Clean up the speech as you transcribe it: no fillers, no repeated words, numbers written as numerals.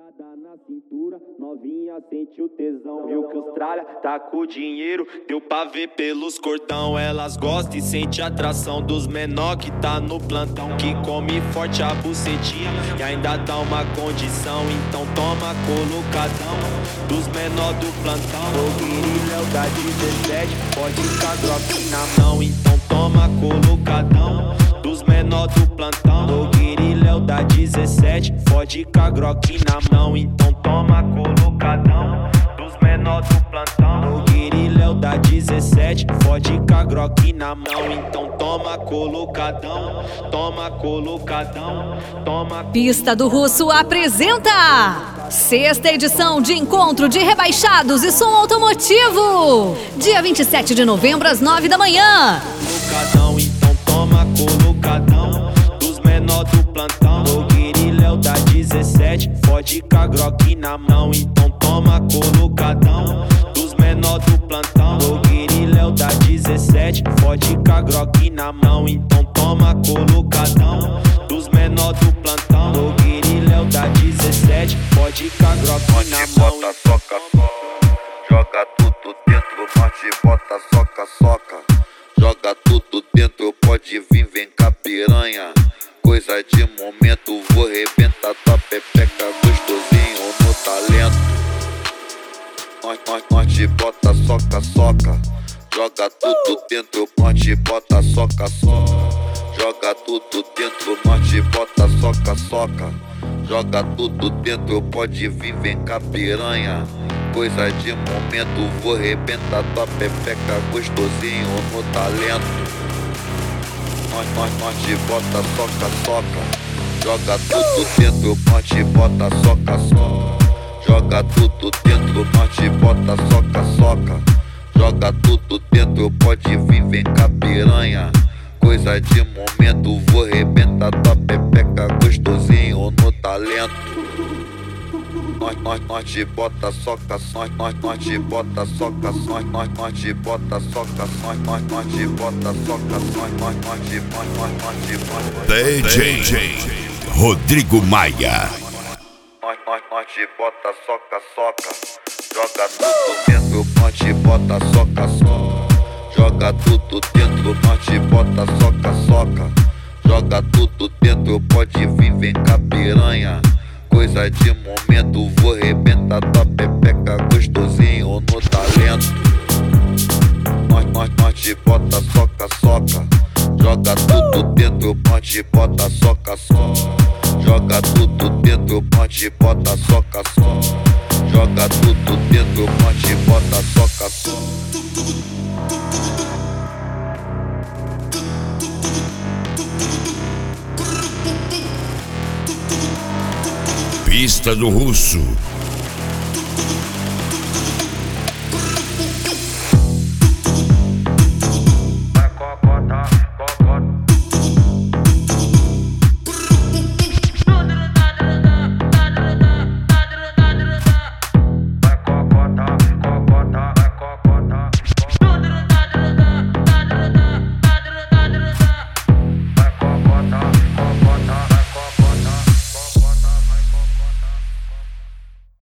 Na cintura, novinha sente o tesão. Viu que os tralha tá com dinheiro, deu pra ver pelos cordão. Elas gostam e sente atração dos menor que tá no plantão, que come forte a bucetinha e ainda dá uma condição. Então toma colocadão dos menor do plantão. O Guirilhão da 17 pode ficar Glock na mão. Então toma colocadão dos menor do plantão. O Guirilhão da 17 pode ficar Glock na mão. Então toma colocadão dos menor do plantão. O Guirilhão da 17 pode ficar Glock na mão. Então toma colocadão, toma colocadão, toma. Pista do Russo apresenta sexta edição de Encontro de Rebaixados e Som Automotivo, dia 27 de novembro às 9 da manhã. Colocadão, então toma colocadão dos menor do plantão. O Guirilhão da 17 pode ficar Glock na mão. Então toma colocadão dos menor do plantão. O Guirilhão da 17 pode ficar Glock na mão. Então toma colocadão dos menor do plantão. O Guirilhão da 17 pode ficar Glock na mão. Bota, soca, joga tudo dentro, norte, bota, soca, soca. Joga tudo dentro, pode vir, vem cá piranha. Coisa de momento, vou arrebentar tua pepeca gostosinho no talento. Norte, bota, soca, soca. Joga tudo dentro, norte, bota, soca, soca. Joga tudo dentro, norte, bota, soca, soca. Joga tudo dentro, pode vir, vem cá piranha. Coisa de momento, vou arrebentar tua pepeca gostosinho no talento. Norte, bota, soca, soca. Joga tudo dentro, norte, bota, soca, soca. Joga tudo dentro, norte, bota, soca, soca. Joga tudo dentro, pode vir, vem cá piranha. Coisa de momento, vou arrebentar tua pepeca gostosinho no talento. Norte, bota, soca, norte, bota, soca, norte, bota, soca, norte, bota, soca, norte, DJ Rodrigo Maia. Norte, bota, soca, soca. Joga tudo dentro, norte, bota, soca, soca. Joga tudo dentro, norte, bota, soca, soca. Joga tudo dentro, pode vir, vem cá piranha. Coisa de momento, vou arrebentar tua pepeca gostosinho no talento. Norte, bota, soca, soca. Joga tudo dentro, norte, bota, soca, soca. Joga tudo dentro, norte, bota, soca, soca. Joga tudo dentro, norte, bota, soca, soca. Pista do Russo.